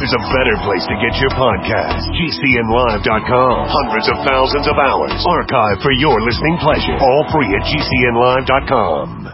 there's a better place to get your podcast. GCNlive.com. Hundreds of thousands of hours archived for your listening pleasure. All free at GCNlive.com.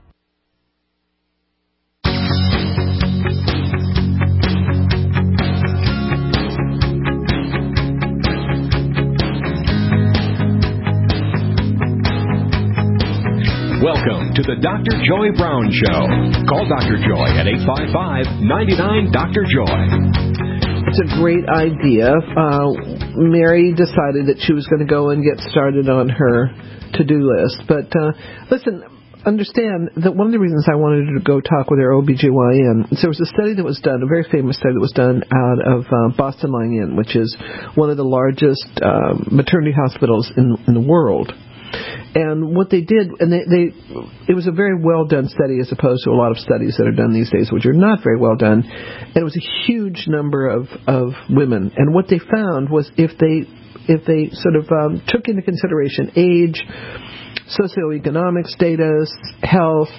Welcome to the Dr. Joy Brown Show. Call Dr. Joy at 855-99-DR-JOY. It's a great idea. Mary decided that she was going to go and get started on her to-do list. But listen, understand that one of the reasons I wanted her to go talk with her OBGYN is there was a study that was done, a very famous study that was done out of Boston Lying In, which is one of the largest maternity hospitals in the world. And what they did, and it was a very well done study as opposed to a lot of studies that are done these days, which are not very well done. And it was a huge number of women. And what they found was if they sort of took into consideration age, socioeconomic status, health,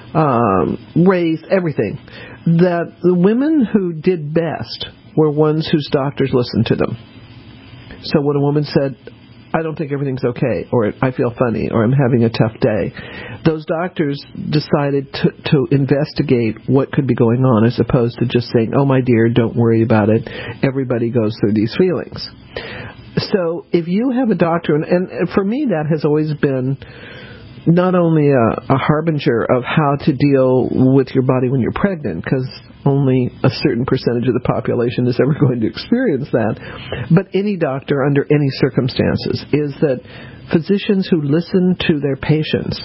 race, everything, that the women who did best were ones whose doctors listened to them. So when a woman said, I don't think everything's okay, or I feel funny, or I'm having a tough day, those doctors decided to investigate what could be going on as opposed to just saying, oh, my dear, don't worry about it. Everybody goes through these feelings. So if you have a doctor, and for me that has always been not only a harbinger of how to deal with your body when you're pregnant, because only a certain percentage of the population is ever going to experience that, but any doctor under any circumstances, is that physicians who listen to their patients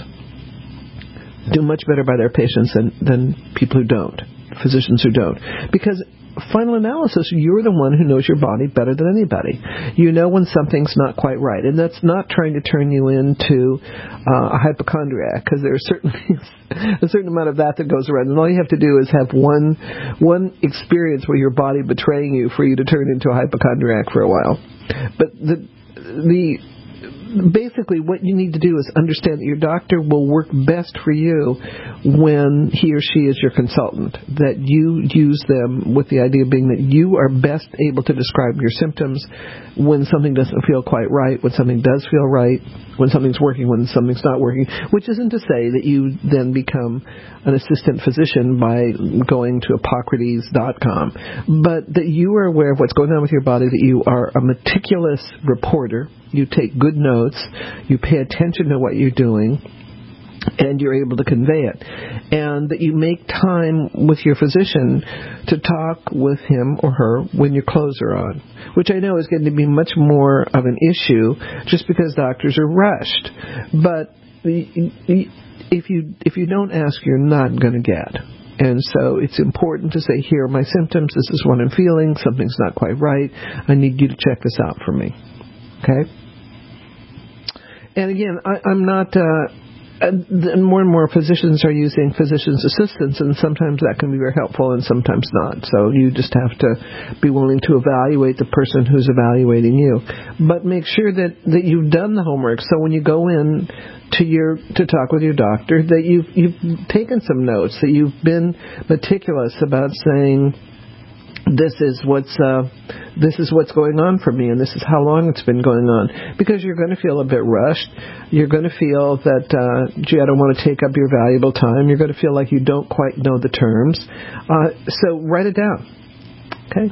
do much better by their patients than people who don't, physicians who don't. Because final analysis, you're the one who knows your body better than anybody. You know when something's not quite right. And that's not trying to turn you into a hypochondriac, because there's certainly a certain amount of that goes around. And all you have to do is have one experience where your body betraying you for you to turn into a hypochondriac for a while. But basically what you need to do is understand that your doctor will work best for you when he or she is your consultant, that you use them with the idea being that you are best able to describe your symptoms when something doesn't feel quite right, when something does feel right, when something's working, when something's not working, which isn't to say that you then become an assistant physician by going to Hippocrates.com, but that you are aware of what's going on with your body, that you are a meticulous reporter, you take good notes, you pay attention to what you're doing, and you're able to convey it. And that you make time with your physician to talk with him or her when your clothes are on, which I know is going to be much more of an issue just because doctors are rushed. But if you don't ask, you're not going to get. And so it's important to say, here are my symptoms, this is what I'm feeling, something's not quite right, I need you to check this out for me. Okay? And again, I'm not... more and more physicians are using physician's assistants, and sometimes that can be very helpful and sometimes not. So you just have to be willing to evaluate the person who's evaluating you. But make sure that you've done the homework. So when you go in to talk with your doctor, that you've taken some notes, that you've been meticulous about saying, this is what's going on for me, and this is how long it's been going on. Because you're going to feel a bit rushed. You're going to feel that, gee, I don't want to take up your valuable time. You're going to feel like you don't quite know the terms. So write it down. Okay?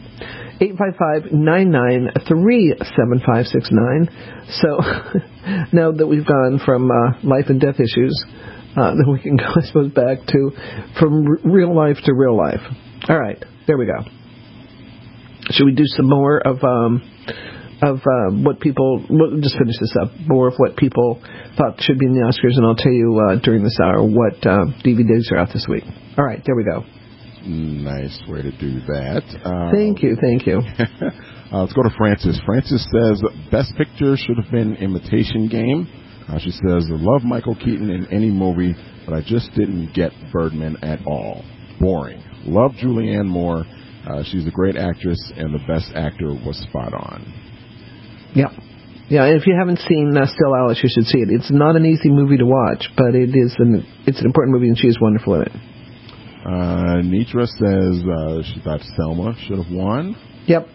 855-993-7569. So now that we've gone from life and death issues, then we can go, I suppose, back to from real life to real life. All right. There we go. Should we do some more of what people... We'll just finish this up. More of what people thought should be in the Oscars, and I'll tell you during this hour what DVDs are out this week. All right, there we go. Nice way to do that. Thank you. Let's go to Francis. Francis says, Best Picture should have been Imitation Game. She says, love Michael Keaton in any movie, but I just didn't get Birdman at all. Boring. Love Julianne Moore. She's a great actress, and the best actor was spot on. Yeah, and if you haven't seen Still Alice, you should see it. It's not an easy movie to watch, but it's an important movie, and she is wonderful in it. Nitra says she thought Selma should have won. Yep.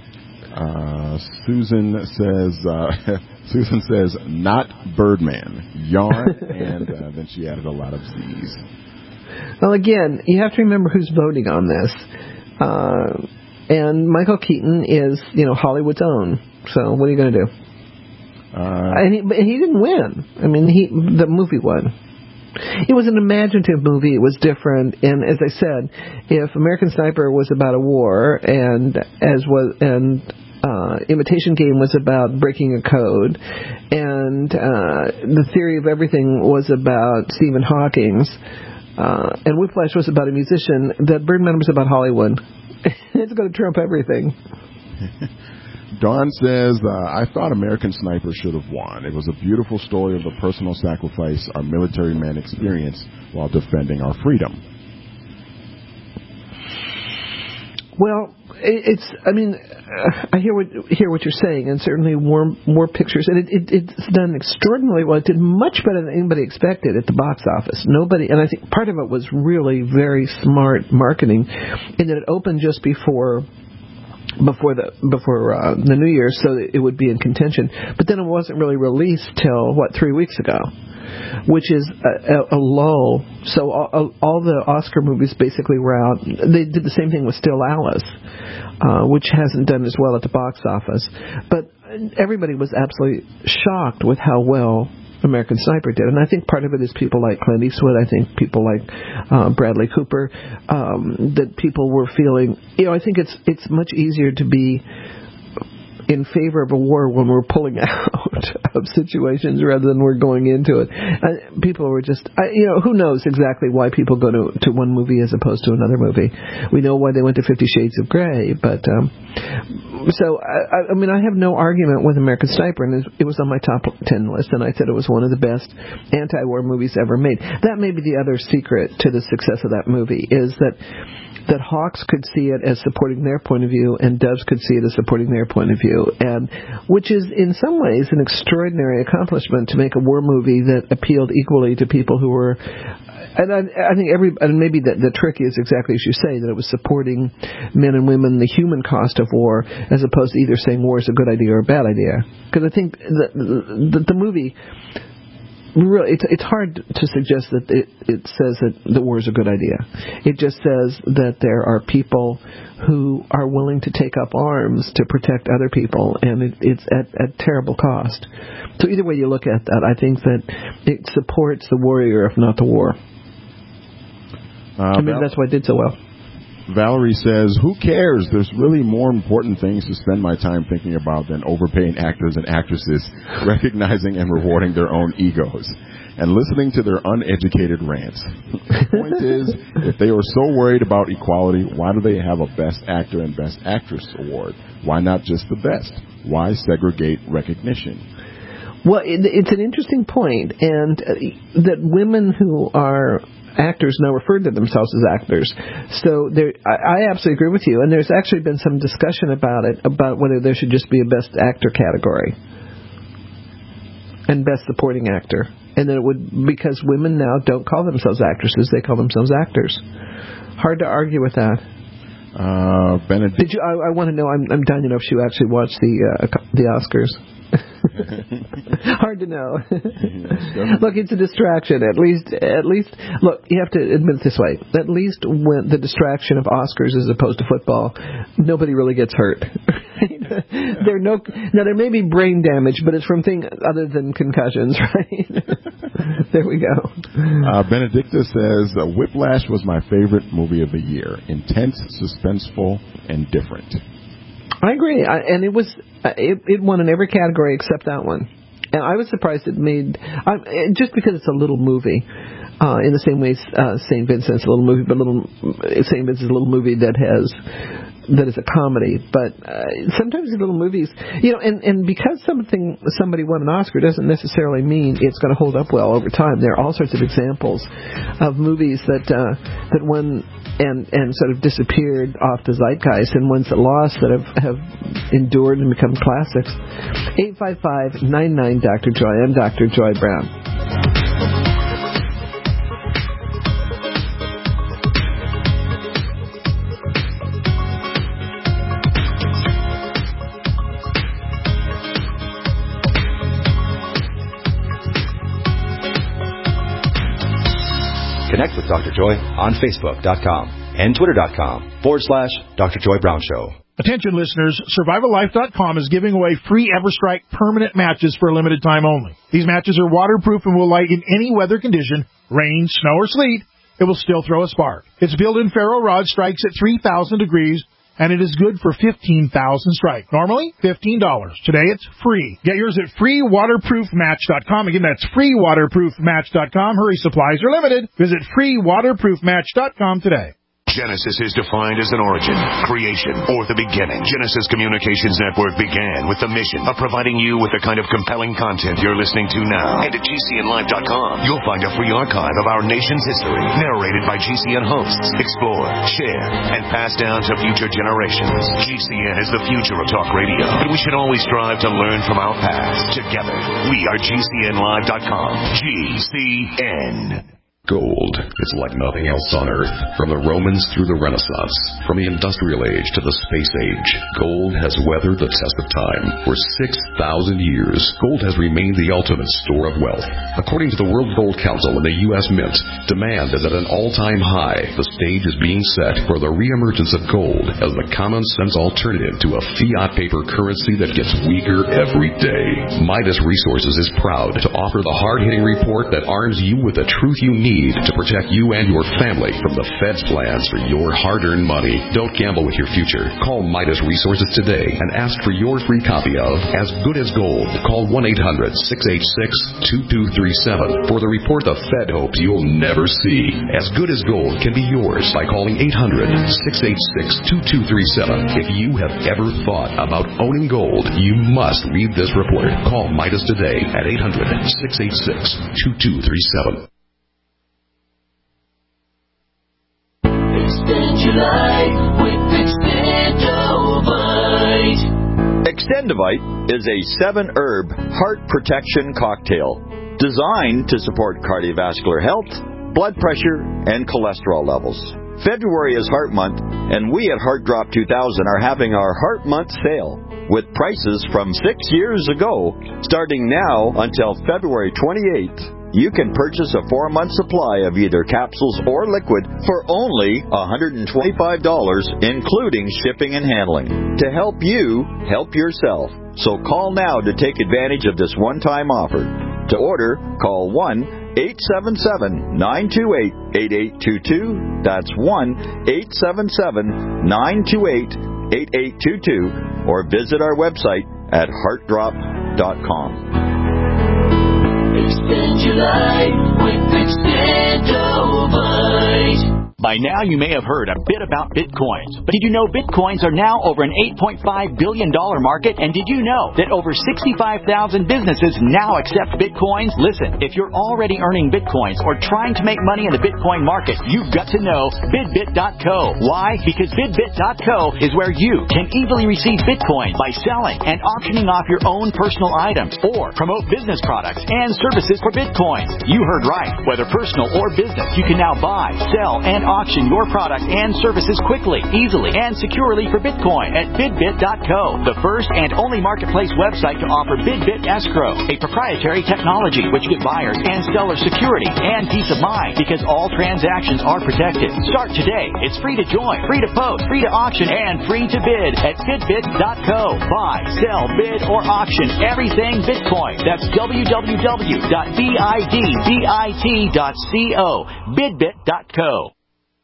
Susan says not Birdman. Yarn, and then she added a lot of Z's. Well, again, you have to remember who's voting on this. And Michael Keaton is, Hollywood's own. So what are you going to do? And he didn't win. I mean, the movie won. It was an imaginative movie. It was different. And as I said, if American Sniper was about a war and Imitation Game was about breaking a code, and The Theory of Everything was about Stephen Hawking, and Whiplash was about a musician, that Birdman was about Hollywood. It's going to trump everything. Dawn says, I thought American Sniper should have won. It was a beautiful story of the personal sacrifice our military men experienced while defending our freedom. Well, I hear what you're saying, and certainly more pictures, and it's done extraordinarily well. It did much better than anybody expected at the box office. And I think part of it was really very smart marketing, in that it opened just before the New Year, so that it would be in contention. But then it wasn't really released till 3 weeks ago, which is a lull. So all the Oscar movies basically were out. They did the same thing with Still Alice, which hasn't done as well at the box office. But everybody was absolutely shocked with how well American Sniper did. And I think part of it is people like Clint Eastwood. I think people like Bradley Cooper, that people were feeling, I think it's much easier to be in favor of a war when we're pulling out of situations rather than we're going into it. People were just, who knows exactly why people go to one movie as opposed to another movie. We know why they went to 50 Shades of Grey, but I have no argument with American Sniper, and it was on my top 10 list, and I said it was one of the best anti-war movies ever made. That may be the other secret to the success of that movie, is that Hawks could see it as supporting their point of view, and Doves could see it as supporting their point of view, and which is in some ways an extraordinary accomplishment, to make a war movie that appealed equally to people who were. And I think maybe the trick is exactly as you say, that it was supporting men and women, the human cost of war, as opposed to either saying war is a good idea or a bad idea. Because I think the movie, really, it's hard to suggest that it says that the war is a good idea. It just says that there are people who are willing to take up arms to protect other people, and it's at terrible cost. So either way you look at that, I think that it supports the warrior, if not the war. That's why it did so well. Valerie says, who cares? There's really more important things to spend my time thinking about than overpaying actors and actresses, recognizing and rewarding their own egos, and listening to their uneducated rants. The point is, if they were so worried about equality, why do they have a Best Actor and Best Actress award? Why not just the best? Why segregate recognition? Well, it's an interesting point, and that women who are actors now refer to themselves as actors. So I absolutely agree with you, and there's actually been some discussion about it, about whether there should just be a Best Actor category and Best Supporting Actor. And then it would, because women now don't call themselves actresses, they call themselves actors. Hard to argue with that. Benedict. Did you? I want to know. I'm dying to know if you actually watched the Oscars. Hard to know. Look, it's a distraction. At least, look, you have to admit it this way. At least when the distraction of Oscars as opposed to football, nobody really gets hurt. There may be brain damage, but it's from things other than concussions, right? There we go. Benedicta says, Whiplash was my favorite movie of the year. Intense, suspenseful, and different. I agree, and it won in every category except that one. And I was surprised it made, just because it's a little movie, in the same way St. Vincent's a little movie, but St. Vincent's is a little movie that is a comedy. But sometimes these little movies, and because somebody won an Oscar doesn't necessarily mean it's going to hold up well over time. There are all sorts of examples of movies that won and sort of disappeared off the zeitgeist, and ones that lost that have endured and become classics. 855-99-Dr. Joy. I'm Dr. Joy Brown. Dr. Joy on Facebook.com and Twitter.com/Dr. Joy Brown Show. Attention listeners, SurvivalLife.com is giving away free EverStrike permanent matches for a limited time only. These matches are waterproof and will light in any weather condition, rain, snow, or sleet. It will still throw a spark. Its built-in ferro rod strikes at 3,000 degrees, and it is good for 15,000 strike. Normally, $15. Today, it's free. Get yours at freewaterproofmatch.com. Again, that's freewaterproofmatch.com. Hurry, supplies are limited. Visit freewaterproofmatch.com today. Genesis is defined as an origin, creation, or the beginning. Genesis Communications Network began with the mission of providing you with the kind of compelling content you're listening to now. And at GCNlive.com, you'll find a free archive of our nation's history, narrated by GCN hosts, explored, shared, and passed down to future generations. GCN is the future of talk radio, and we should always strive to learn from our past. Together, we are GCNlive.com. GCN. Gold is like nothing else on Earth. From the Romans through the Renaissance, from the Industrial Age to the Space Age, gold has weathered the test of time. For 6,000 years, gold has remained the ultimate store of wealth. According to the World Gold Council and the U.S. Mint, demand is at an all-time high. The stage is being set for the reemergence of gold as the common-sense alternative to a fiat paper currency that gets weaker every day. Midas Resources is proud to offer the hard-hitting report that arms you with the truth you need to protect you and your family from the Fed's plans for your hard-earned money. Don't gamble with your future. Call Midas Resources today and ask for your free copy of As Good as Gold. Call 1-800-686-2237 for the report the Fed hopes you'll never see. As Good as Gold can be yours by calling 800-686-2237. If you have ever thought about owning gold, you must read this report. Call Midas today at 800-686-2237. Extend your life with Extendovite. Extendovite is a 7-herb heart protection cocktail designed to support cardiovascular health, blood pressure, and cholesterol levels. February is Heart Month, and we at Heart Drop 2000 are having our Heart Month sale with prices from 6 years ago starting now until February 28th. You can purchase a 4-month supply of either capsules or liquid for only $125, including shipping and handling. To help you, help yourself. So call now to take advantage of this one-time offer. To order, call 1-877-928-8822. That's 1-877-928-8822. Or visit our website at heartdrop.com. Extend your life with Extendovite. By now, you may have heard a bit about Bitcoins. But did you know Bitcoins are now over an $8.5 billion market? And did you know that over 65,000 businesses now accept Bitcoins? Listen, if you're already earning Bitcoins or trying to make money in the Bitcoin market, you've got to know BidBit.co. Why? Because BidBit.co is where you can easily receive Bitcoin by selling and auctioning off your own personal items or promote business products and services for Bitcoins. You heard right. Whether personal or business, you can now buy, sell, and auction your product and services quickly, easily, and securely for Bitcoin at BidBit.co, the first and only marketplace website to offer BidBit Escrow, a proprietary technology which gives buyers and sellers security and peace of mind because all transactions are protected. Start today. It's free to join, free to post, free to auction, and free to bid at BidBit.co. Buy, sell, bid, or auction everything Bitcoin. That's www.bidbit.co. BidBit.co.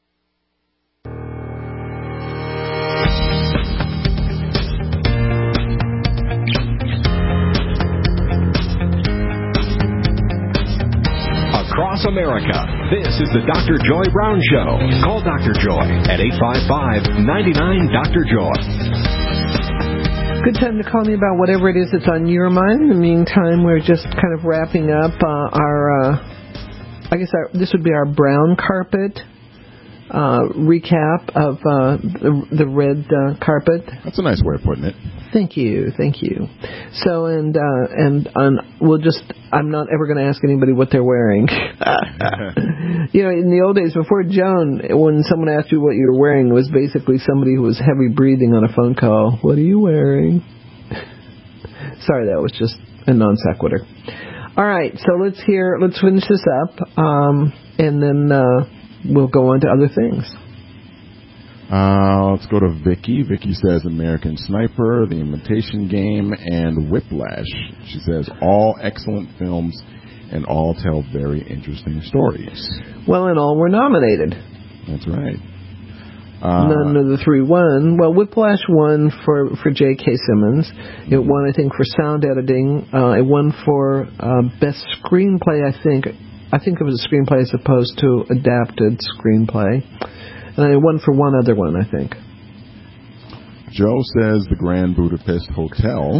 Across America, this is the Dr. Joy Brown Show. Call Dr. Joy at 855-99-DR-JOY. Good time to call me about whatever it is that's on your mind. In the meantime, we're just kind of wrapping up this would be our brown carpet recap of the red carpet. That's a nice way of putting it. Thank you. So, I'm not ever going to ask anybody what they're wearing. In the old days, before Joan, when someone asked you what you were wearing, it was basically somebody who was heavy breathing on a phone call. What are you wearing? Sorry, that was just a non sequitur. All right, so let's finish this up, and then we'll go on to other things. Let's go to Vicky. Vicky says American Sniper, The Imitation Game, and Whiplash. She says all excellent films and all tell very interesting stories. Well, and all were nominated. That's right. None of the three won. Well, Whiplash won for J.K. Simmons. It won, I think, for sound editing. It won for best screenplay, I think. I think it was a screenplay as opposed to adapted screenplay. And it won for one other one, I think. Joe says The Grand Budapest Hotel.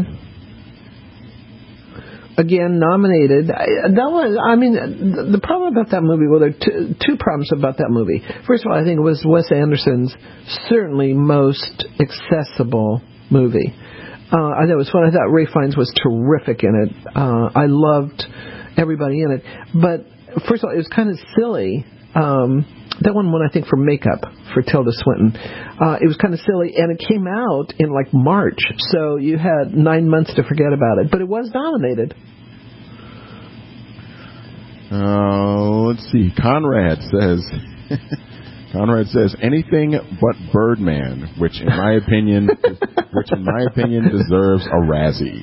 Again, nominated. The problem about that movie, well, there are two problems about that movie. First of all, I think it was Wes Anderson's certainly most accessible movie. I thought it was fun. I thought Ralph Fiennes was terrific in it. I loved everybody in it. But first of all, it was kind of silly. That one won, I think, for makeup for Tilda Swinton. It was kind of silly, and it came out in like March, so you had 9 months to forget about it. But it was nominated. Let's see. Conrad says anything but Birdman, which in my opinion deserves a Razzie.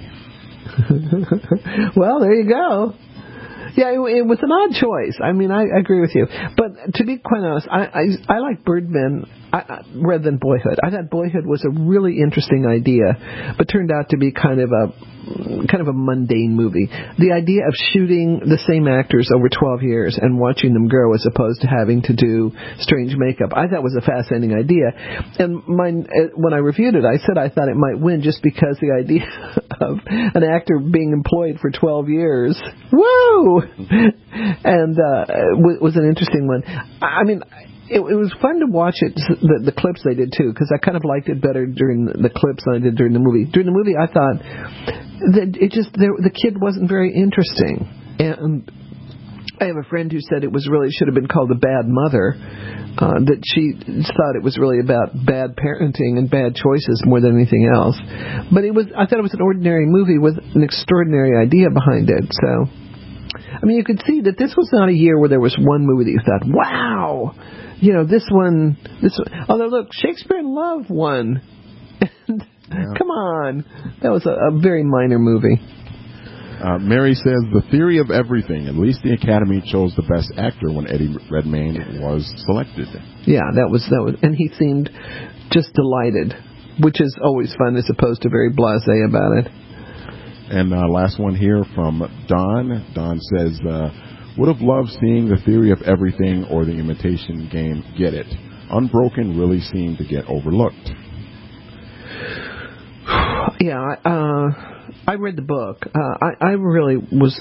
Well, there you go. Yeah, it was an odd choice. I mean, I agree with you. But to be quite honest, I like Birdman rather than Boyhood. I thought Boyhood was a really interesting idea, but turned out to be kind of a mundane movie. The idea of shooting the same actors over 12 years and watching them grow as opposed to having to do strange makeup, I thought was a fascinating idea. And when I reviewed it, I said I thought it might win just because the idea of an actor being employed for 12 years, woo! And was an interesting one. I mean, it was fun to watch it, the clips they did too, because I kind of liked it better during the clips than I did during the movie. During the movie, I thought that the kid wasn't very interesting. And I have a friend who said it should have been called The Bad Mother, that she thought it was really about bad parenting and bad choices more than anything else. But I thought it was an ordinary movie with an extraordinary idea behind it. So, I mean, you could see that this was not a year where there was one movie that you thought, wow, this one. Although, look, Shakespeare in Love won. Come on. That was a very minor movie. Mary says The Theory of Everything. At least the Academy chose the best actor when Eddie Redmayne was selected. Yeah, that was, and he seemed just delighted, which is always fun as opposed to very blasé about it. And last one here from Don. Don says, would have loved seeing The Theory of Everything or The Imitation Game get it. Unbroken really seemed to get overlooked. Yeah, I read the book. I really was.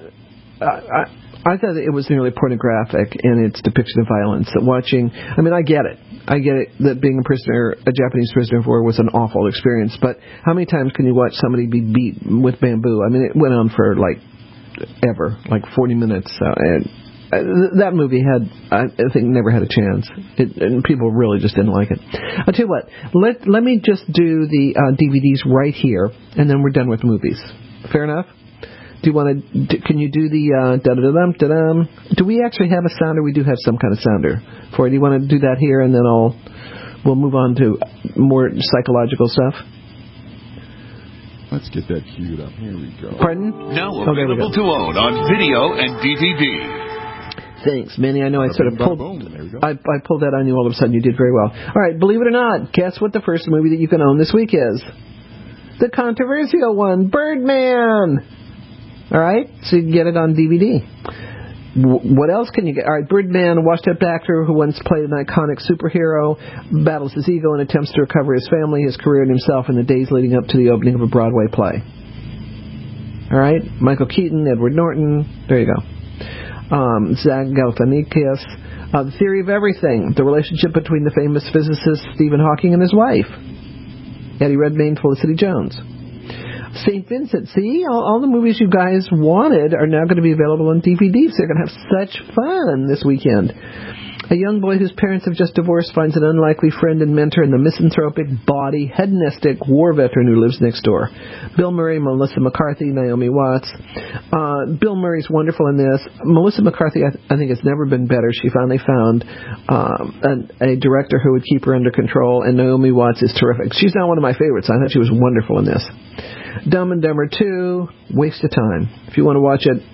I thought it was nearly pornographic in its depiction of violence. I get it. I get it that being a Japanese prisoner of war was an awful experience. But how many times can you watch somebody be beat with bamboo? I mean, it went on for like 40 minutes. That movie I think never had a chance. And people really just didn't like it. I'll tell you what. Let me just do the DVDs right here, and then we're done with movies. Fair enough? Do you want to? Can you do the da-da-da-dum, da-dum? Do we actually have a sounder? We do have some kind of sounder for it. Do you want to do that here, and then we'll move on to more psychological stuff? Let's get that queued up. Here we go. Pardon? Now available to own on video and DVD. Thanks, Manny. I know I sort of pulled that on you all of a sudden. You did very well. All right, believe it or not, guess what the first movie that you can own this week is? The controversial one, Birdman. All right, so you can get it on DVD. What else can you get? All right, Birdman, a washed-up actor who once played an iconic superhero, battles his ego and attempts to recover his family, his career, and himself in the days leading up to the opening of a Broadway play. All right, Michael Keaton, Edward Norton. There you go. Zach Galifianakis. The Theory of Everything, the relationship between the famous physicist Stephen Hawking and his wife, Eddie Redmayne, Felicity Jones. St. Vincent. See, all the movies you guys wanted are now going to be available on DVD, so you're going to have such fun this weekend. A young boy whose parents have just divorced finds an unlikely friend and mentor in the misanthropic, bawdy, hedonistic war veteran who lives next door. Bill Murray, Melissa McCarthy, Naomi Watts. Bill Murray's wonderful in this. Melissa McCarthy, I think, has never been better. She finally found a director who would keep her under control, and Naomi Watts is terrific. She's not one of my favorites. I thought she was wonderful in this. Dumb and Dumber 2, waste of time. If you want to watch it,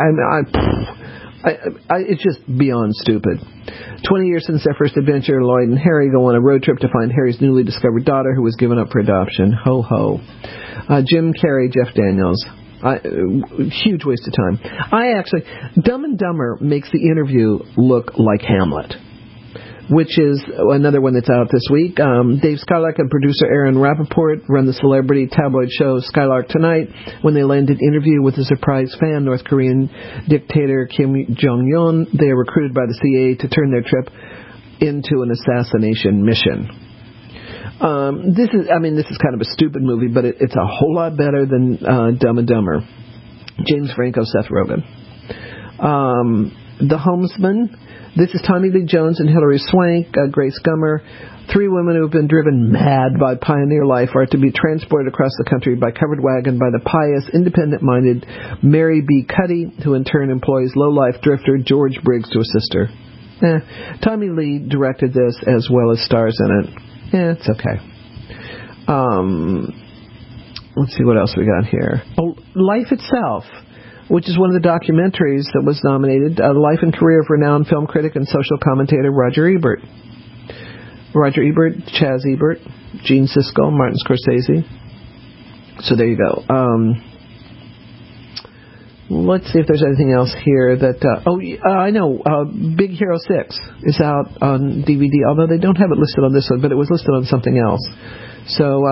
it's just beyond stupid. 20 years since their first adventure, Lloyd and Harry go on a road trip to find Harry's newly discovered daughter who was given up for adoption. Ho, ho. Jim Carrey, Jeff Daniels. Huge waste of time. Dumb and Dumber makes the interview look like Hamlet, which is another one that's out this week. Dave Skylark and producer Aaron Rappaport run the celebrity tabloid show Skylark Tonight. When they land an interview with a surprise fan, North Korean dictator Kim Jong-un, they are recruited by the CIA to turn their trip into an assassination mission. This is kind of a stupid movie, but it's a whole lot better than Dumb and Dumber. James Franco, Seth Rogen. The Homesman. This is Tommy Lee Jones and Hilary Swank, Grace Gummer. 3 women who have been driven mad by pioneer life are to be transported across the country by covered wagon by the pious, independent-minded Mary B. Cuddy, who in turn employs low-life drifter George Briggs to assist her. Tommy Lee directed this as well as stars in it. It's okay. Let's see what else we got here. Oh, Life Itself, which is one of the documentaries that was nominated. The life and career of renowned film critic and social commentator Roger Ebert. Roger Ebert, Chaz Ebert, Gene Siskel, Martin Scorsese. So there you go. Let's see if there's anything else here that... I know. Big Hero 6 is out on DVD, although they don't have it listed on this one, but it was listed on something else. So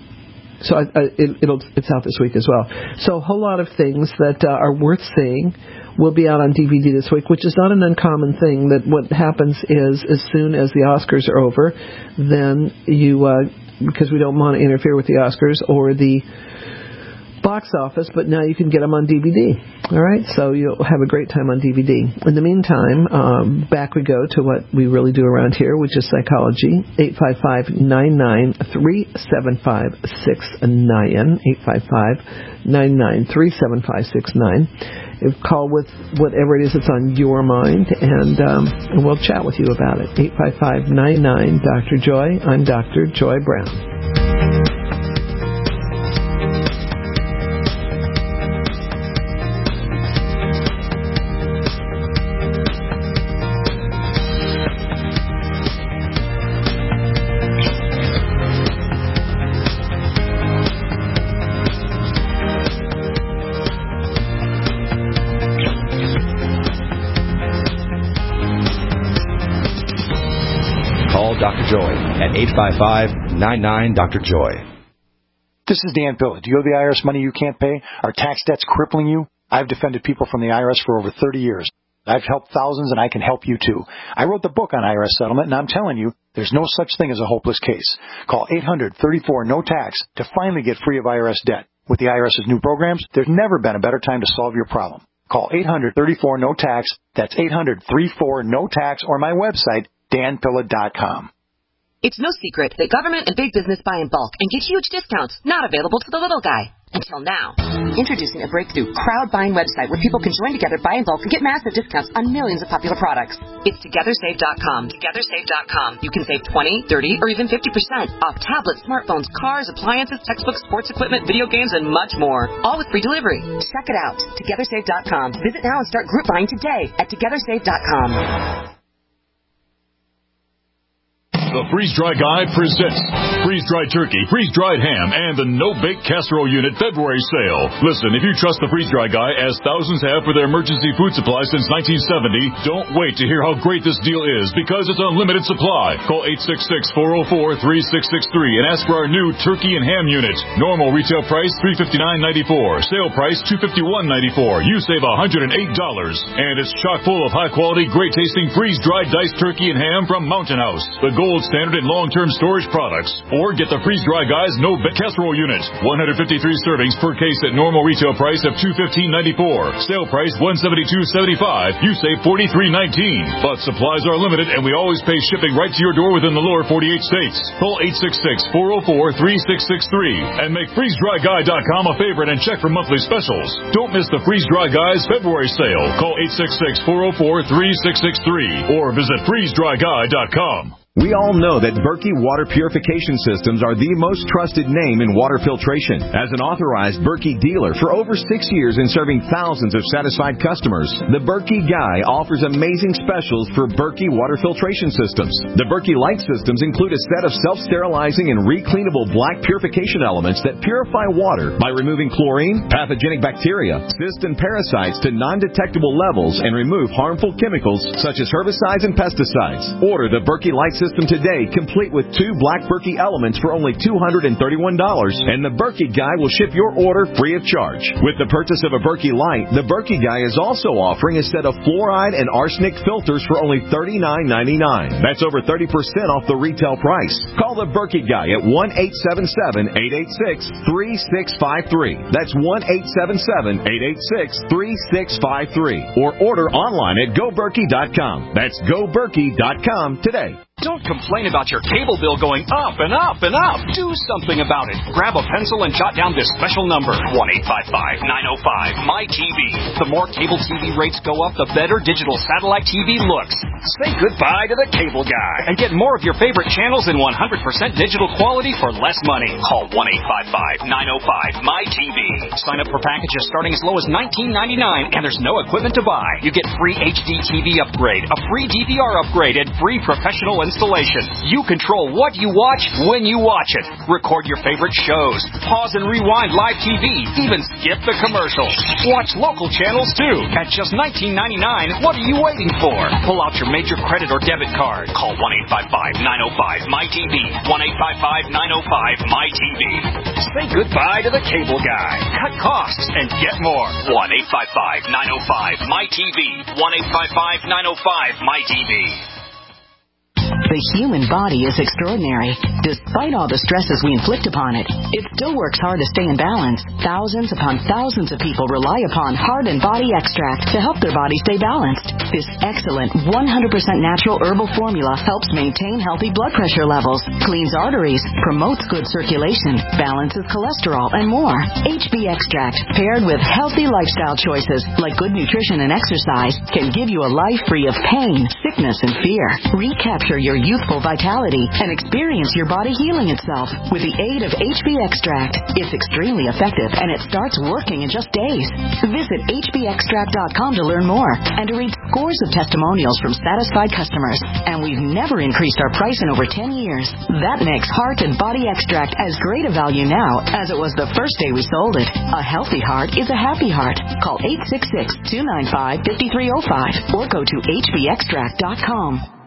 it's out this week as well. So a whole lot of things that are worth seeing will be out on DVD this week, which is not an uncommon thing. That what happens is as soon as the Oscars are over, then you, because we don't want to interfere with the Oscars or the box office, but now you can get them on DVD. All right, so you'll have a great time on DVD. In the meantime, back we go to what we really do around here, which is psychology. 855-993-7569. 855-993-7569. Call with whatever it is that's on your mind, and we'll chat with you about it. 855-99-Dr. Joy. I'm Dr. Joy Brown. Dr. Joy at 855-99-Dr. Joy. This is Dan Pilla. Do you owe the IRS money you can't pay? Are tax debts crippling you? I've defended people from the IRS for over 30 years. I've helped thousands, and I can help you too. I wrote the book on IRS settlement, and I'm telling you, there's no such thing as a hopeless case. Call 800-34-NO-TAX to finally get free of IRS debt. With the IRS's new programs, there's never been a better time to solve your problem. Call 800-34-NO-TAX. That's 800-34-NO-TAX, or my website, danpilla.com. It's no secret that government and big business buy in bulk and get huge discounts not available to the little guy. Until now. Introducing a breakthrough crowd buying website where people can join together, buy in bulk, and get massive discounts on millions of popular products. It's TogetherSave.com. TogetherSave.com. You can save 20, 30, or even 50% off tablets, smartphones, cars, appliances, textbooks, sports equipment, video games, and much more. All with free delivery. Check it out. TogetherSave.com. Visit now and start group buying today at TogetherSave.com. The Freeze-Dry Guide presents freeze-dried turkey, freeze-dried ham, and the no-bake casserole unit February sale. Listen, if you trust the Freeze-Dry Guy, as thousands have for their emergency food supply since 1970, don't wait to hear how great this deal is, because it's unlimited supply. Call 866-404-3663 and ask for our new turkey and ham unit. Normal retail price $359.94. Sale price $251.94. You save $108. And it's chock full of high-quality, great-tasting freeze-dried diced turkey and ham from Mountain House, the gold gold standard in long-term storage products. Or get the Freeze-Dry Guy's No Bake Casserole Unit. 153 servings per case at normal retail price of $215.94. Sale price $172.75. You save $43.19. But supplies are limited, and we always pay shipping right to your door within the lower 48 states. Call 866-404-3663 and make FreezeDryGuy.com a favorite and check for monthly specials. Don't miss the Freeze-Dry Guy's February sale. Call 866-404-3663 or visit FreezeDryGuy.com. We all know that Berkey Water Purification Systems are the most trusted name in water filtration. As an authorized Berkey dealer for over 6 years and serving thousands of satisfied customers, the Berkey Guy offers amazing specials for Berkey Water Filtration Systems. The Berkey Light Systems include a set of self-sterilizing and recleanable black purification elements that purify water by removing chlorine, pathogenic bacteria, cysts, and parasites to non-detectable levels and remove harmful chemicals such as herbicides and pesticides. Order the Berkey Light System today, complete with 2 black Berkey elements for only $231, and the Berkey Guy will ship your order free of charge. With the purchase of a Berkey Light, the Berkey Guy is also offering a set of fluoride and arsenic filters for only $39.99. That's over 30% off the retail price. Call the Berkey Guy at 1-877-886-3653. That's 1-877-886-3653. Or order online at GoBerkey.com. That's GoBerkey.com today. Don't complain about your cable bill going up and up and up. Do something about it. Grab a pencil and jot down this special number, 1-855-905-MY-TV. The more cable TV rates go up, the better digital satellite TV looks. Say goodbye to the cable guy and get more of your favorite channels in 100% digital quality for less money. Call 1-855-905-MY-TV. Sign up for packages starting as low as $19.99, and there's no equipment to buy. You get free HD TV upgrade, a free DVR upgrade, and free professional installation. You control what you watch when you watch it. Record your favorite shows. Pause and rewind live TV. Even skip the commercials. Watch local channels too. At just $19.99, what are you waiting for? Pull out your major credit or debit card. Call 1-855-905-MY-TV. 1-855-905-MY-TV. Say goodbye to the cable guy. Cut costs and get more. 1-855-905-MY-TV. 1-855-905-MY-TV. The human body is extraordinary. Despite all the stresses we inflict upon it, it still works hard to stay in balance. Thousands upon thousands of people rely upon Heart and Body Extract to help their body stay balanced. This excellent 100% natural herbal formula helps maintain healthy blood pressure levels, cleans arteries, promotes good circulation, balances cholesterol, and more. HB Extract, paired with healthy lifestyle choices like good nutrition and exercise, can give you a life free of pain, sickness, and fear. Recapture your youthful vitality and experience your body healing itself with the aid of HB Extract. It's extremely effective and it starts working in just days. Visit hbextract.com to learn more and to read scores of testimonials from satisfied customers. And we've never increased our price in over 10 years. That makes Heart and Body Extract as great a value now as it was the first day we sold it. A healthy heart is a happy heart. Call 866-295-5305 or go to hbextract.com.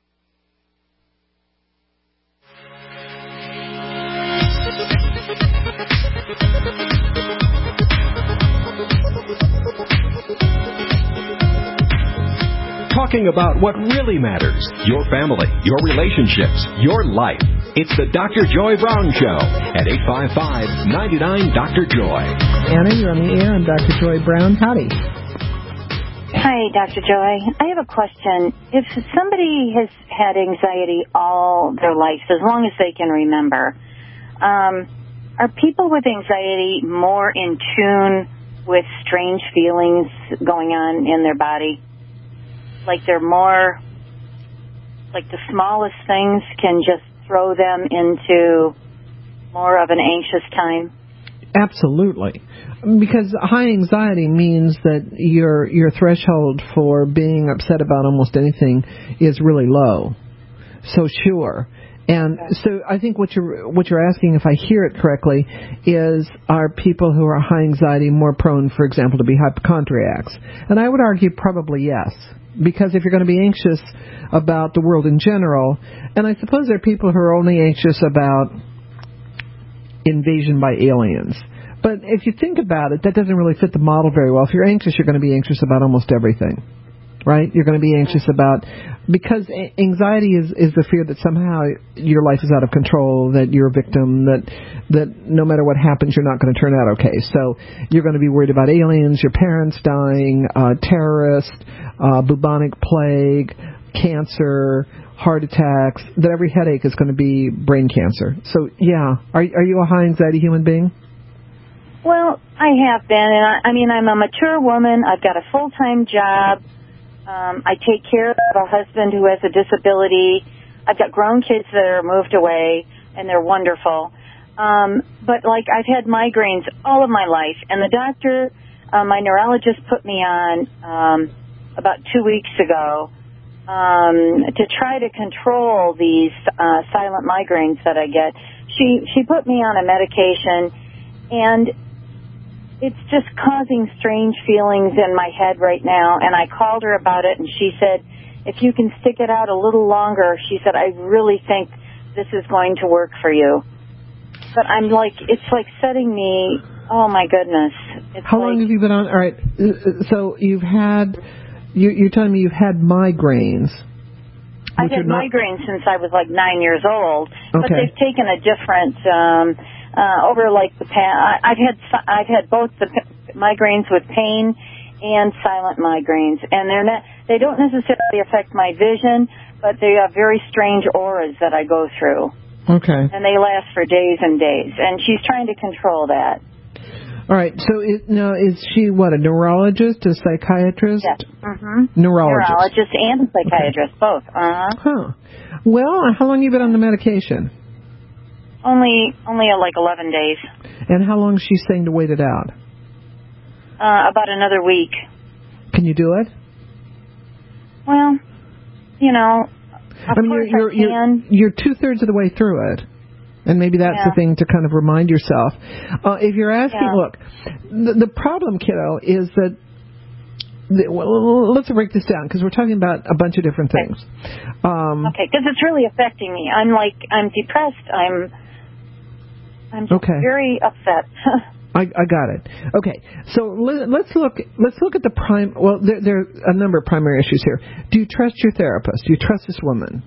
Talking about what really matters, your family, your relationships, your life. It's the Dr. Joy Brown Show at 855-99-DR-JOY. Anna, you're on the air. I'm Dr. Joy Brown. Howdy. Hi, Dr. Joy. I have a question. If somebody has had anxiety all their life, as long as they can remember, are people with anxiety more in tune with strange feelings going on in their body? Like they're more, like the smallest things can just throw them into more of an anxious time? Absolutely. Because high anxiety means that your threshold for being upset about almost anything is really low. So sure. And so I think what you're asking, if I hear it correctly, is are people who are high anxiety more prone, for example, to be hypochondriacs? And I would argue probably yes. Because if you're going to be anxious about the world in general, and I suppose there are people who are only anxious about invasion by aliens. But if you think about it, that doesn't really fit the model very well. If you're anxious, you're going to be anxious about almost everything. right? You're going to be anxious about, because anxiety is the fear that somehow your life is out of control, that you're a victim, that no matter what happens, you're not going to turn out okay. So you're going to be worried about aliens, your parents dying, terrorists, bubonic plague, cancer, heart attacks, that every headache is going to be brain cancer. So, yeah. Are you a high anxiety human being? Well, I have been, and I'm a mature woman. I've got a full-time job. I take care of a husband who has a disability. I've got grown kids that are moved away, and they're wonderful. But, I've had migraines all of my life, and the doctor, my neurologist put me on about 2 weeks ago to try to control these silent migraines that I get. She put me on a medication, and it's just causing strange feelings in my head right now, and I called her about it, and she said, if you can stick it out a little longer, she said, I really think this is going to work for you. But it's like setting me, oh my goodness. How long have you been on? All right, so you're telling me you've had migraines. I've had migraines since I was 9 years old, but they've taken a different, over the past, I've had both the migraines with pain and silent migraines, and they don't necessarily affect my vision, but they have very strange auras that I go through. Okay. And they last for days and days, and she's trying to control that. All right, so is she what, a neurologist, a psychiatrist? Yes. Mm-hmm. Neurologist and a psychiatrist, both. Huh. Well, how long have you been on the medication? Only 11 days. And how long is she saying to wait it out? About another week. Can you do it? Well, of course I can. You're 2/3 of the way through it. And maybe that's the thing to kind of remind yourself. If you're asking, look, the problem, kiddo, is that, let's break this down, because we're talking about a bunch of different things. Okay, because it's really affecting me. I'm depressed. I'm very upset. I got it. Okay, so let's look at the well, there are a number of primary issues here. Do you trust your therapist? Do you trust this woman?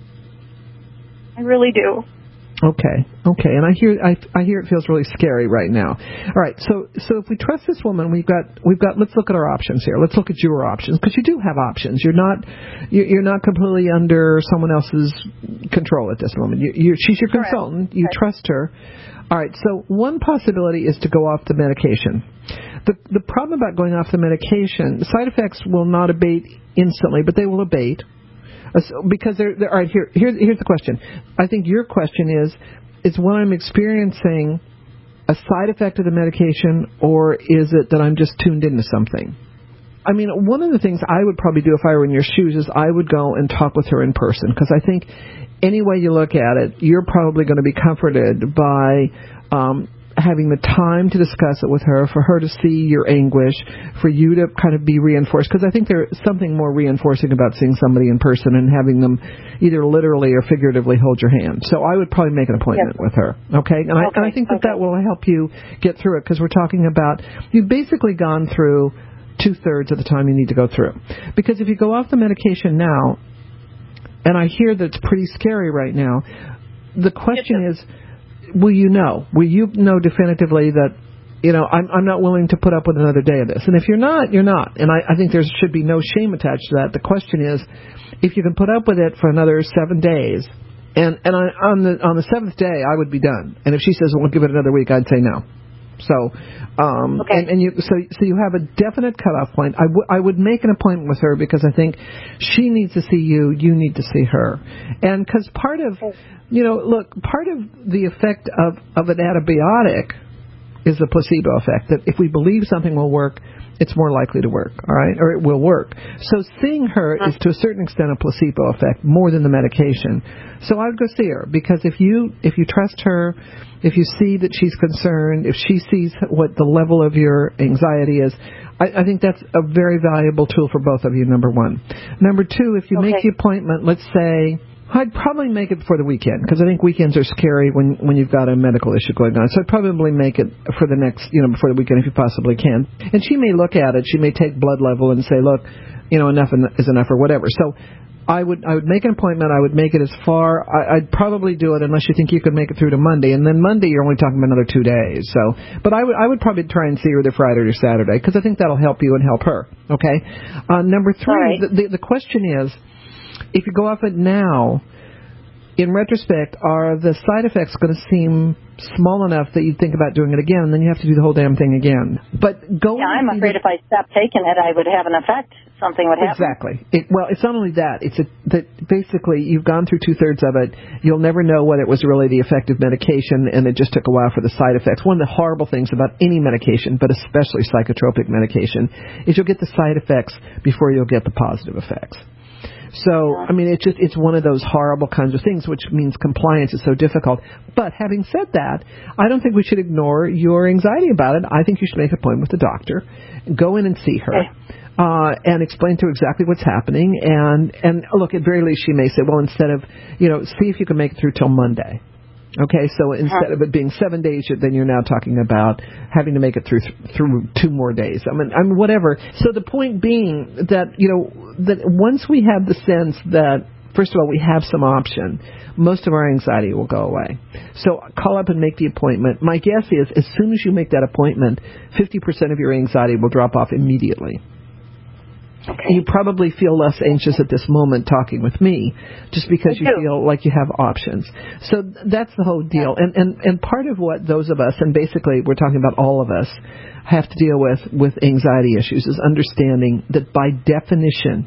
I really do. Okay, and I hear it feels really scary right now. All right, so if we trust this woman, we've got. Let's look at our options here. Let's look at your options, because you do have options. You're not completely under someone else's control at this moment. She's your consultant. You trust her. All right, so one possibility is to go off the medication. The problem about going off the medication, side effects will not abate instantly, but they will abate. Because all right, here's the question. I think your question is when I'm experiencing a side effect of the medication, or is it that I'm just tuned into something? I mean, one of the things I would probably do if I were in your shoes is I would go and talk with her in person, because I think any way you look at it, you're probably going to be comforted by having the time to discuss it with her, for her to see your anguish, for you to kind of be reinforced. Because I think there's something more reinforcing about seeing somebody in person and having them either literally or figuratively hold your hand. So I would probably make an appointment with her, okay? And I think that will help you get through it, because we're talking about, you've basically gone through 2/3 of the time you need to go through. Because if you go off the medication now, and I hear that it's pretty scary right now, the question is, will you know definitively that, I'm not willing to put up with another day of this? And if you're not, you're not. And I think there should be no shame attached to that. The question is, if you can put up with it for another 7 days, and on the 7th day, I would be done. And if she says, well, give it another week, I'd say no. So, and you have a definite cutoff point. I would make an appointment with her, because I think she needs to see you. You need to see her, and because part of the effect of an antibiotic is the placebo effect. That if we believe something will work, it's more likely to work. All right, or it will work. So seeing her is to a certain extent a placebo effect more than the medication. So I would go see her, because if you trust her, if you see that she's concerned, if she sees what the level of your anxiety is, I think that's a very valuable tool for both of you, number one. Number two, if you make the appointment, let's say I'd probably make it before the weekend, because I think weekends are scary when you've got a medical issue going on. So I'd probably make it for the next, before the weekend if you possibly can. And she may look at it. She may take blood level and say, look, enough is enough or whatever. So I would make an appointment. I would make it as far. I'd probably do it unless you think you could make it through to Monday. And then Monday, you're only talking about another 2 days. So, but I would probably try and see her either Friday or Saturday, because I think that'll help you and help her. Okay. Number 3, right. The question is, if you go off it now, in retrospect, are the side effects going to seem small enough that you'd think about doing it again, and then you have to do the whole damn thing again? But I'm afraid if I stopped taking it, I would have an effect. Something would happen. Exactly. It's not only that. It's that basically you've gone through 2/3 of it. You'll never know whether it was really the effective medication, and it just took a while for the side effects. One of the horrible things about any medication, but especially psychotropic medication, is you'll get the side effects before you'll get the positive effects. So, I mean, it's one of those horrible kinds of things, which means compliance is so difficult. But having said that, I don't think we should ignore your anxiety about it. I think you should make an appointment with the doctor, go in and see her, and explain to her exactly what's happening. And look, at very least, she may say, well, instead of, see if you can make it through till Monday. Okay, so instead of it being 7 days, then you're now talking about having to make it through 2 more days. I mean, whatever. So the point being that, that once we have the sense that, first of all, we have some option, most of our anxiety will go away. So call up and make the appointment. My guess is, as soon as you make that appointment, 50% of your anxiety will drop off immediately. Okay. You probably feel less anxious at this moment talking with me, just because you feel like you have options. So that's the whole deal. And part of what those of us, and basically we're talking about all of us, have to deal with anxiety issues is understanding that by definition,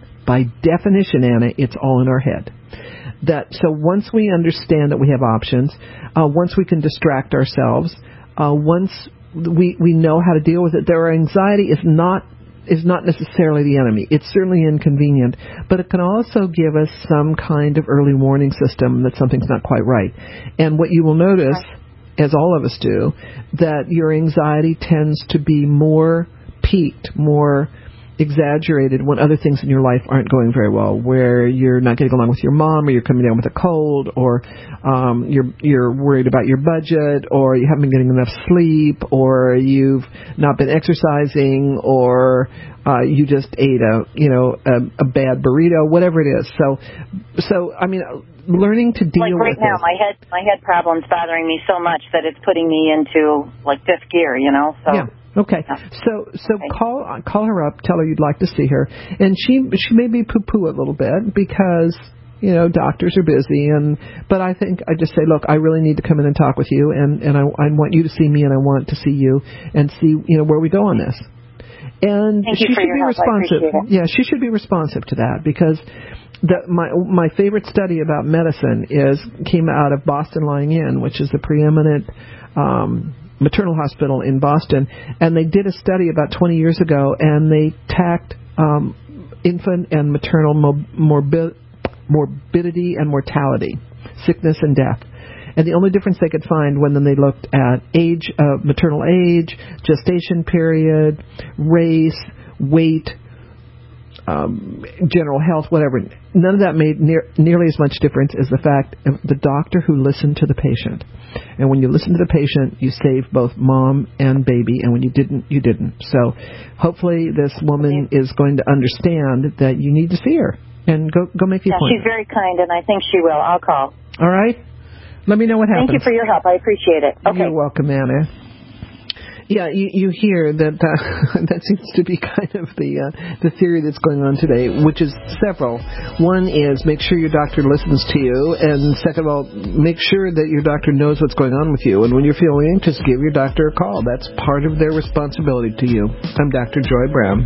Anna, it's all in our head. So once we understand that we have options, once we can distract ourselves, once we know how to deal with it, our anxiety is not necessarily the enemy. It's certainly inconvenient, but it can also give us some kind of early warning system that something's not quite right. And what you will notice, as all of us do, that your anxiety tends to be more peaked, more exaggerated when other things in your life aren't going very well, where you're not getting along with your mom, or you're coming down with a cold, or you're worried about your budget, or you haven't been getting enough sleep, or you've not been exercising, or you just ate a bad burrito, whatever it is. So I mean, learning to deal with right now, my head problem's bothering me so much that it's putting me into fifth gear, So. Yeah. Okay, so call her up, tell her you'd like to see her, and she may be poo-poo a little bit because doctors are busy, but I think I just say, look, I really need to come in and talk with you, and I want you to see me, and I want to see you, and see where we go on this. And Thank you for your help. responsive. I appreciate it. Yeah, she should be responsive to that, because my favorite study about medicine came out of Boston Lying In, which is the preeminent maternal hospital in Boston, and they did a study about 20 years ago, and they tacked infant and maternal morbidity and mortality, sickness and death. And the only difference they could find when they looked at age, maternal age, gestation period, race, weight, general health, whatever, none of that made nearly as much difference as the fact of the doctor who listened to the patient. And when you listen to the patient, you save both mom and baby, and when you didn't, you didn't. So hopefully this woman is going to understand that you need to see her, and go make the appointment. She's very kind, and I think she will. I'll call. All right? Let me know what happens. Thank you for your help. I appreciate it. Okay. You're welcome, Anna. Yeah, you hear that that seems to be kind of the theory that's going on today, which is several. One is make sure your doctor listens to you, and second of all, make sure that your doctor knows what's going on with you. And when you're feeling anxious, give your doctor a call. That's part of their responsibility to you. I'm Dr. Joy Brown.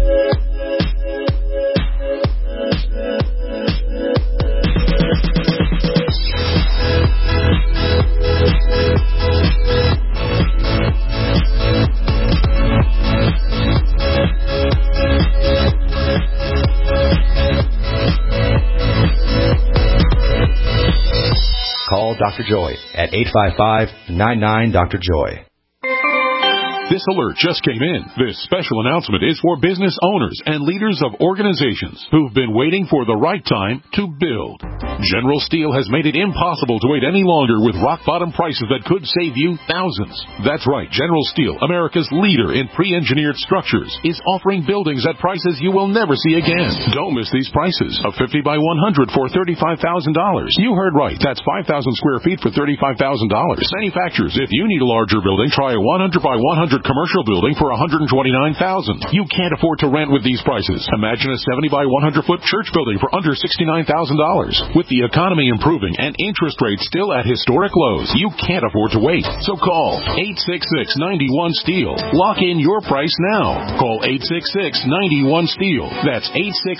Call Dr. Joy at 855-99-DR-JOY. This alert just came in. This special announcement is for business owners and leaders of organizations who've been waiting for the right time to build. General Steel has made it impossible to wait any longer with rock-bottom prices that could save you thousands. That's right, General Steel, America's leader in pre-engineered structures, is offering buildings at prices you will never see again. Don't miss these prices. A 50 by 100 for $35,000. You heard right. That's 5,000 square feet for $35,000. Manufacturers, if you need a larger building, try a 100 by 100 commercial building for $129,000. You can't afford to rent with these prices. Imagine a 70 by 100 foot church building for under $69,000. With the economy improving and interest rates still at historic lows, you can't afford to wait. So call 866-91-STEEL. Lock in your price now. Call 866-91-STEEL. That's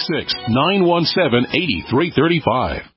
866-917-8335.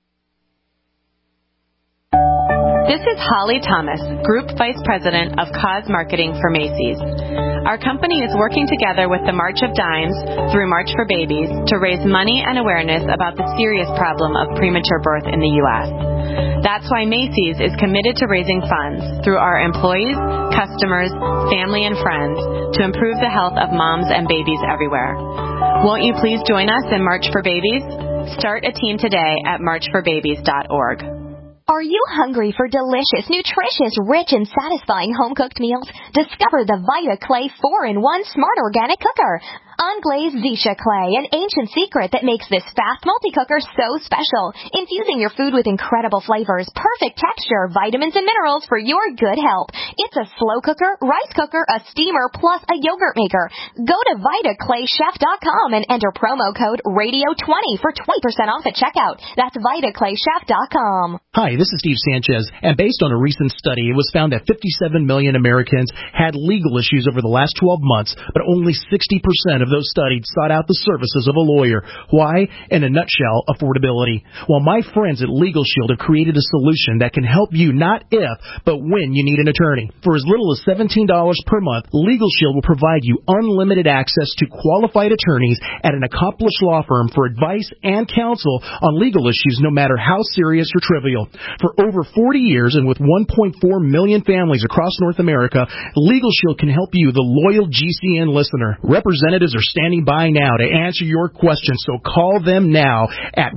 This is Holly Thomas, Group Vice President of Cause Marketing for Macy's. Our company is working together with the March of Dimes through March for Babies to raise money and awareness about the serious problem of premature birth in the U.S. That's why Macy's is committed to raising funds through our employees, customers, family, and friends to improve the health of moms and babies everywhere. Won't you please join us in March for Babies? Start a team today at marchforbabies.org. Are you hungry for delicious, nutritious, rich, and satisfying home-cooked meals? Discover the Vita Clay 4-in-1 Smart Organic Cooker. Unglazed Zisha Clay, an ancient secret that makes this fast multi-cooker so special. Infusing your food with incredible flavors, perfect texture, vitamins, and minerals for your good health. It's a slow cooker, rice cooker, a steamer, plus a yogurt maker. Go to VitaClayChef.com and enter promo code RADIO20 for 20% off at checkout. That's VitaClayChef.com. Hi, this is Steve Sanchez, and based on a recent study, it was found that 57 million Americans had legal issues over the last 12 months, but only 60% of those studied sought out the services of a lawyer. Why? In a nutshell, affordability. Well, my friends at Legal Shield have created a solution that can help you not if, but when you need an attorney. For as little as $17 per month, Legal Shield will provide you unlimited access to qualified attorneys at an accomplished law firm for advice and counsel on legal issues, no matter how serious or trivial. For over 40 years and with 1.4 million families across North America, Legal Shield can help you, the loyal GCN listener. Representatives are standing by now to answer your questions, so call them now at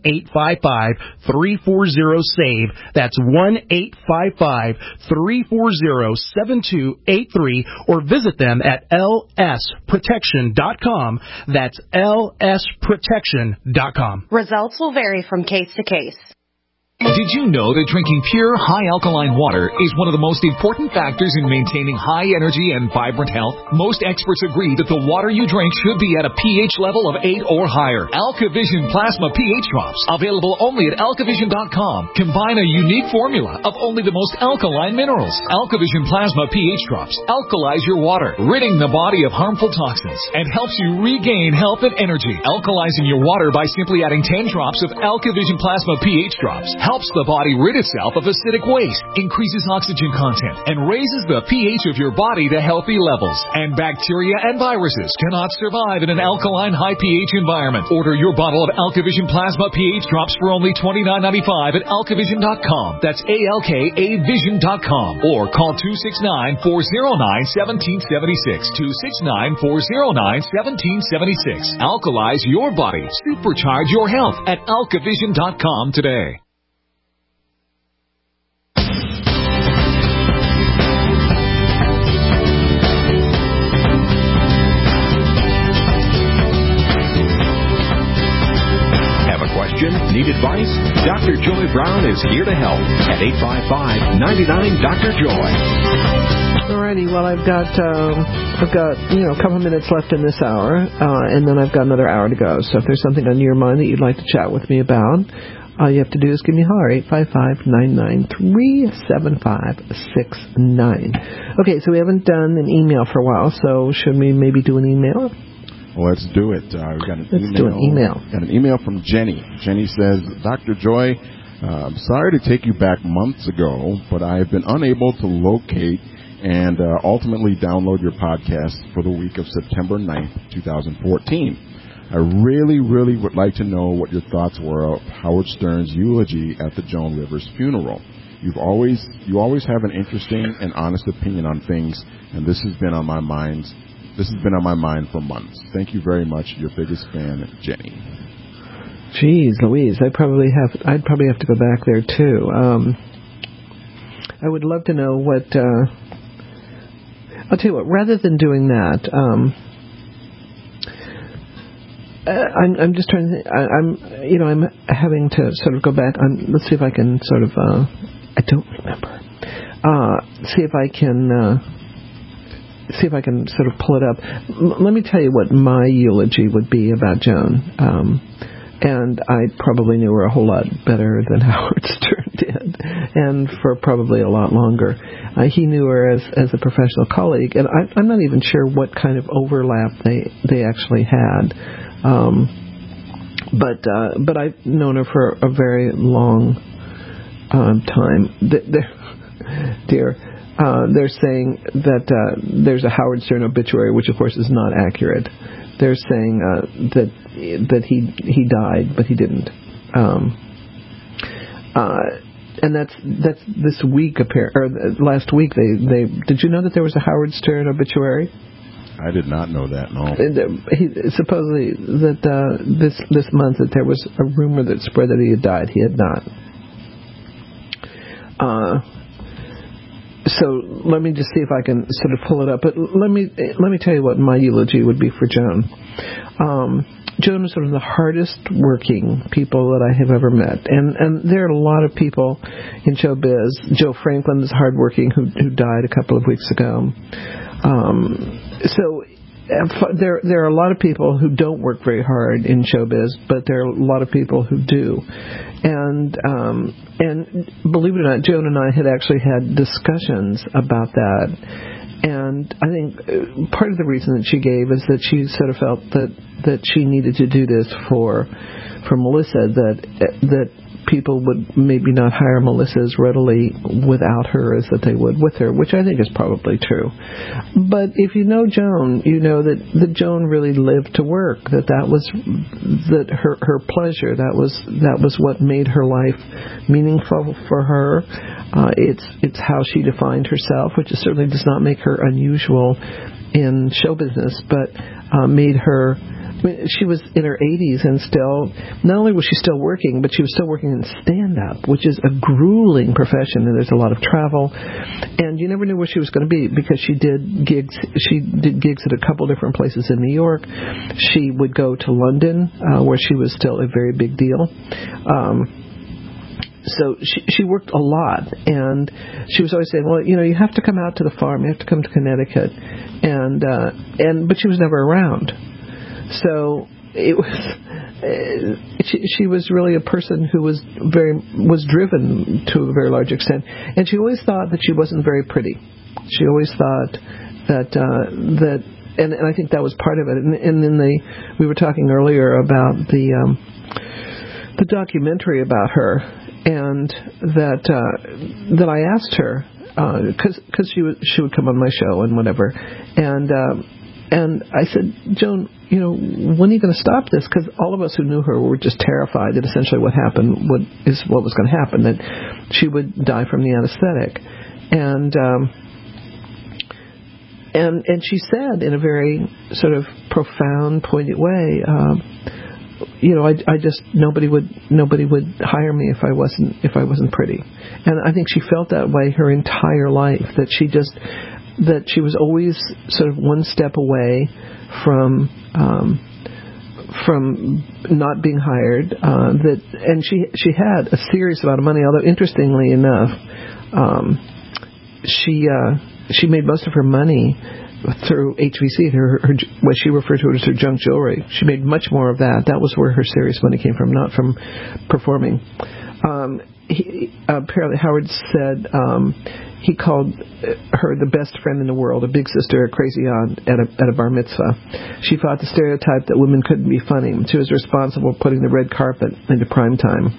1-855-340-SAVE. That's 1-855-340-7283, or visit them at lsprotection.com. That's lsprotection.com. Results will vary from case to case. Did you know that drinking pure, high-alkaline water is one of the most important factors in maintaining high energy and vibrant health? Most experts agree that the water you drink should be at a pH level of 8 or higher. AlkaVision Plasma pH Drops, available only at alkavision.com, combine a unique formula of only the most alkaline minerals. AlkaVision Plasma pH Drops alkalize your water, ridding the body of harmful toxins, and helps you regain health and energy. Alkalizing your water by simply adding 10 drops of AlkaVision Plasma pH Drops helps the body rid itself of acidic waste, increases oxygen content, and raises the pH of your body to healthy levels. And bacteria and viruses cannot survive in an alkaline high pH environment. Order your bottle of AlkaVision Plasma pH Drops for only $29.95 at alkavision.com. That's ALKAvision.com. Or call 269-409-1776. 269-409-1776. Alkalize your body. Supercharge your health at alkavision.com today. Need advice? Dr. Joy Brown is here to help at 855-99-DR-JOY. Alrighty, well, I've got a couple of minutes left in this hour, and then I've got another hour to go. So if there's something on your mind that you'd like to chat with me about, all you have to do is give me a holler, 855-993-7569. Okay, so we haven't done an email for a while, so should we maybe do an email? Well, let's do it. We've got an Let's do an email. Got an email from Jenny. Jenny says, Dr. Joy, I'm sorry to take you back months ago, but I have been unable to locate and ultimately download your podcast for the week of September 9th, 2014. I really, really would like to know what your thoughts were of Howard Stern's eulogy at the Joan Rivers funeral. You always have an interesting and honest opinion on things, and this has been on my mind. This has been on my mind for months. Thank you very much. Your biggest fan, Jenny. Geez, Louise, I'd probably have to go back there too. I would love to know what. I'll tell you what. Rather than doing that, I'm just trying to. I'm having to sort of go back. Let's see if I can sort of. I don't remember. See if I can sort of pull it up. Let me tell you what my eulogy would be about Joan. And I probably knew her a whole lot better than Howard Stern did, and for probably a lot longer. He knew her as a professional colleague, and I'm not even sure what kind of overlap they actually had. But I've known her for a very long time. They're saying that there's a Howard Stern obituary, which of course is not accurate. They're saying that he died, but he didn't. And that's this week or last week. They did you know that there was a Howard Stern obituary? I did not know that. No. Supposedly that this month that there was a rumor that spread that he had died. He had not. So let me just see if I can sort of pull it up. But let me tell you what my eulogy would be for Joan. Joan was one of the hardest working people that I have ever met, and there are a lot of people in showbiz. Joe Franklin is hardworking, who died a couple of weeks ago. So there are a lot of people who don't work very hard in showbiz, but there are a lot of people who do. And believe it or not, Joan and I had actually had discussions about that. And I think part of the reason that she gave is that she sort of felt that she needed to do this for Melissa, that people would maybe not hire Melissa as readily without her as that they would with her, which I think is probably true. But if you know Joan, you know that Joan really lived to work, that her pleasure, that was what made her life meaningful for her. It's how she defined herself, which certainly does not make her unusual in show business, but made her. I mean, she was in her 80s and still, not only was she still working, but she was still working in stand-up, which is a grueling profession, and there's a lot of travel, and you never knew where she was going to be because she did gigs at a couple different places in New York. She would go to London, where she was still a very big deal. So she worked a lot, and she was always saying, well, you have to come out to the farm, you have to come to Connecticut, but she was never around. So it was. She was really a person who was driven to a very large extent, and she always thought that she wasn't very pretty. She always thought that and I think that was part of it. And then we were talking earlier about the documentary about her, and that I asked her because she would come on my show and whatever, and I said, Joan, when are you going to stop this? Because all of us who knew her were just terrified that essentially what happened is what was going to happen, that she would die from the anesthetic. And she said in a very sort of profound, poignant way, I just nobody would hire me if I wasn't pretty. And I think she felt that way her entire life, that she was always sort of one step away from not being hired. And she had a serious amount of money. Although interestingly enough, she made most of her money through HVC, what she referred to as her junk jewelry. She made much more of that. That was where her serious money came from, not from performing. Apparently Howard said he called her the best friend in the world, a big sister, a crazy aunt at a bar mitzvah. She fought the stereotype that women couldn't be funny. She was responsible for putting the red carpet into prime time.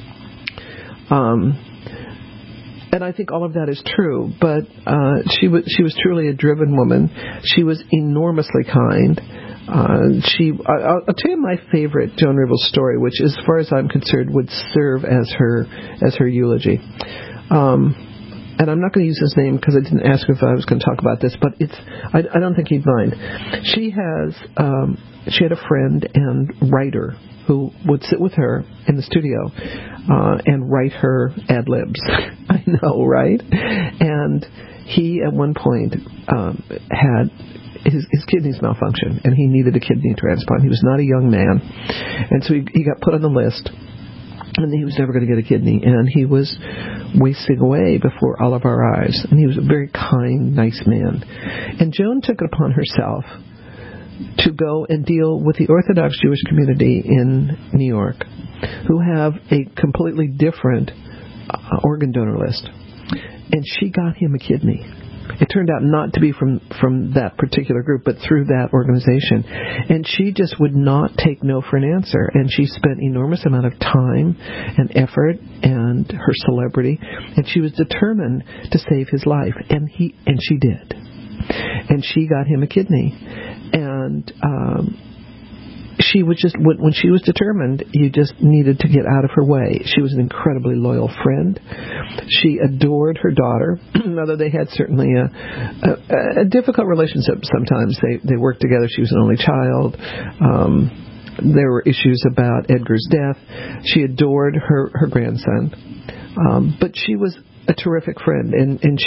And I think all of that is true, but she was truly a driven woman. She was enormously kind. I'll tell you my favorite Joan Rivers story, which, as far as I'm concerned, would serve as her eulogy. and I'm not going to use his name because I didn't ask if I was going to talk about this, but I don't think he'd mind. She had a friend and writer who would sit with her in the studio and write her ad libs. I know, right? And he at one point had his kidneys malfunction, and he needed a kidney transplant. He was not a young man, and so he got put on the list, and he was never going to get a kidney, and he was wasting away before all of our eyes. And he was a very kind, nice man. And Joan took it upon herself to go and deal with the Orthodox Jewish community in New York, who have a completely different organ donor list. And she got him a kidney. It turned out not to be from that particular group, but through that organization. And she just would not take no for an answer. And she spent enormous amount of time and effort and her celebrity, and she was determined to save his life. And she did. And she got him a kidney. And she was just, when she was determined, you just needed to get out of her way. She was an incredibly loyal friend. She adored her daughter, although they had certainly a difficult relationship sometimes. They worked together. She was an only child. There were issues about Edgar's death. She adored her grandson. But she was a terrific friend, and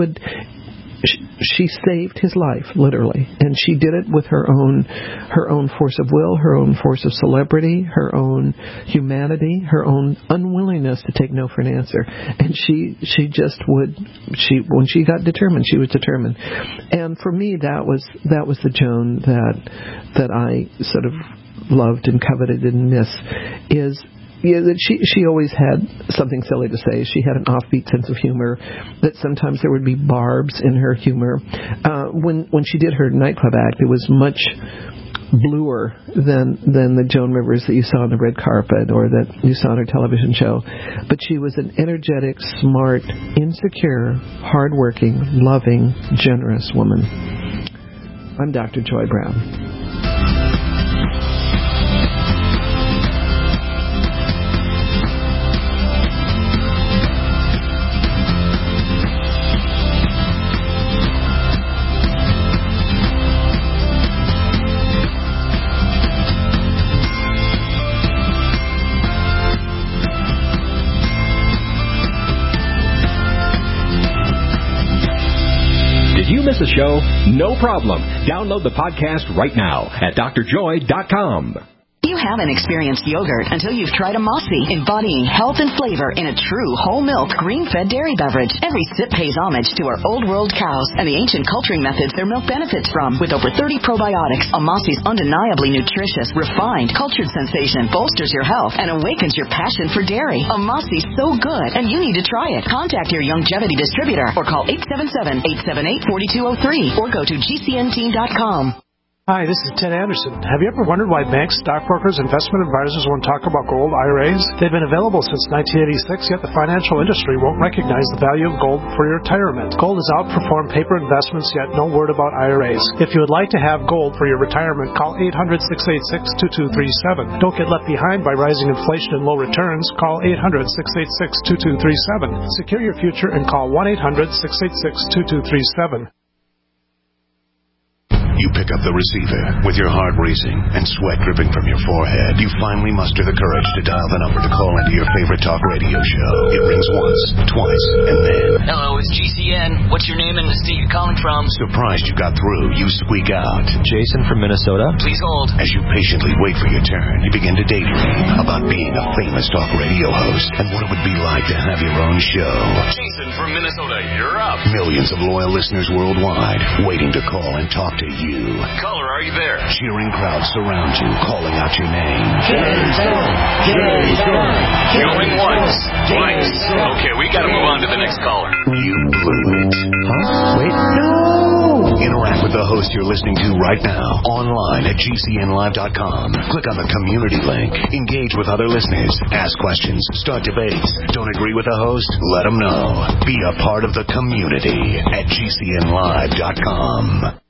she saved his life, literally, and she did it with her own force of will, her own force of celebrity, her own humanity, her own unwillingness to take no for an answer. And when she got determined, she was determined. And for me, that was the Joan that I sort of loved and coveted and miss. She always had something silly to say. She had an offbeat sense of humor, that sometimes there would be barbs in her humor. When she did her nightclub act, it was much bluer than the Joan Rivers that you saw on the red carpet or that you saw on her television show. But she was an energetic, smart, insecure, hardworking, loving, generous woman. I'm Dr. Joy Brown. Miss a show? No problem. Download the podcast right now at drjoy.com. You haven't experienced yogurt until you've tried a Mossy, embodying health and flavor in a true whole milk, green-fed dairy beverage. Every sip pays homage to our old world cows and the ancient culturing methods their milk benefits from. With over 30 probiotics, a Mossy's undeniably nutritious, refined, cultured sensation bolsters your health and awakens your passion for dairy. A Mossy's so good, and you need to try it. Contact your Youngevity distributor or call 877-878-4203 or go to gcnteam.com. Hi, this is Ted Anderson. Have you ever wondered why banks, stockbrokers, investment advisors won't talk about gold IRAs? They've been available since 1986, yet the financial industry won't recognize the value of gold for your retirement. Gold has outperformed paper investments, yet no word about IRAs. If you would like to have gold for your retirement, call 800-686-2237. Don't get left behind by rising inflation and low returns. Call 800-686-2237. Secure your future and call 1-800-686-2237. You pick up the receiver with your heart racing and sweat dripping from your forehead. You finally muster the courage to dial the number to call into your favorite talk radio show. It rings once, twice, and then... Hello, it's GCN. What's your name and the state you're calling from? Surprised you got through, you squeak out. Jason from Minnesota. Please hold. As you patiently wait for your turn, you begin to daydream about being a famous talk radio host and what it would be like to have your own show. Jason from Minnesota, you're up. Millions of loyal listeners worldwide waiting to call and talk to you. Caller, are you there? Cheering crowds surround you, calling out your name. Jason! Going once, twice. Okay, we gotta move on to the next caller. You blew it. Huh? Wait, no! Interact with the host you're listening to right now, online at gcnlive.com. Click on the community link. Engage with other listeners. Ask questions. Start debates. Don't agree with the host? Let them know. Be a part of the community at gcnlive.com.